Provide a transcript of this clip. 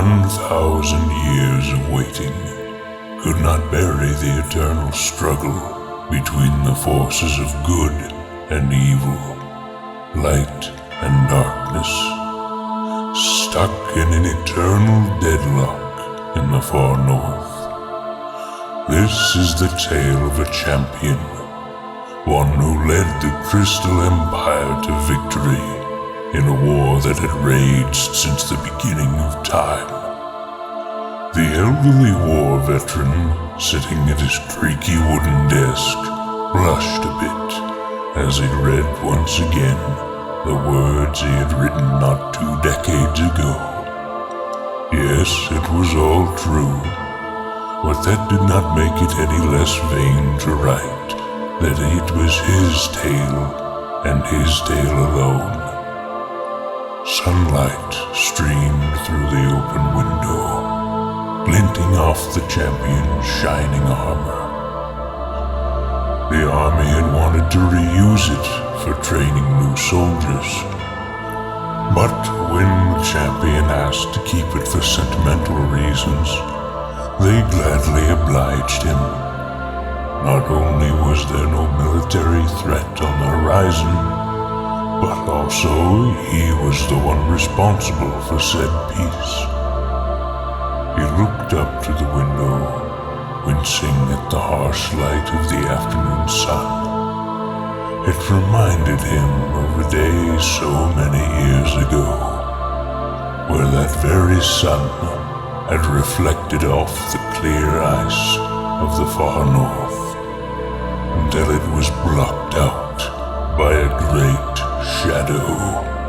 1,000 years of waiting could not bury the eternal struggle between the forces of good and evil, light and darkness, stuck in an eternal deadlock in the far north. This is the tale of a champion, one who led the Crystal Empire to victory in a war that had raged since the beginning of time. The elderly war veteran, sitting at his creaky wooden desk, blushed a bit as he read once again the words he had written not 2 decades ago. Yes, it was all true, but that did not make it any less vain to write that it was his tale and his tale alone. Sunlight streamed through the open window, glinting off the champion's shining armor. The army had wanted to reuse it for training new soldiers, but when the champion asked to keep it for sentimental reasons, they gladly obliged him. Not only was there no military threat on the horizon, but also he was the one responsible for said peace. He looked up to the window, wincing at the harsh light of the afternoon sun. It reminded him of a day so many years ago, where that very sun had reflected off the clear ice of the far north, until it was blocked out by a great shadow.